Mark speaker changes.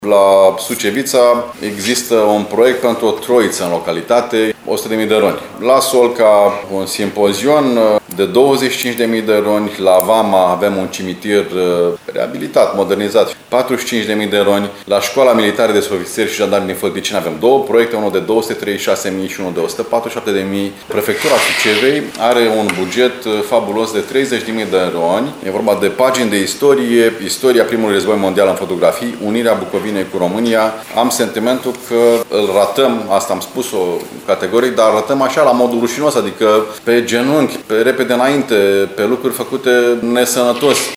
Speaker 1: La Sucevița există un proiect pentru o troiță în localitate, 100.000 de roni. La Solca, un simpozion de 25.000 de roni. La Vama avem un cimitir reabilitat, modernizat, 45.000 de roni. La Școala Militară de Ofițeri și Jandarmi din Fălticeni avem două proiecte, unul de 236.000 și unul de 147.000. Prefectura Sucevei are un buget fabulos de 30.000 de roni. E vorba de pagini de istorie, istoria primului război mondial în fotografii, unirea Bucovinei cu România. Am sentimentul că îl ratăm, asta am spus-o categoric, dar ratăm așa la modul rușinos, adică pe genunchi, pe repede înainte, pe lucruri făcute nesănătos.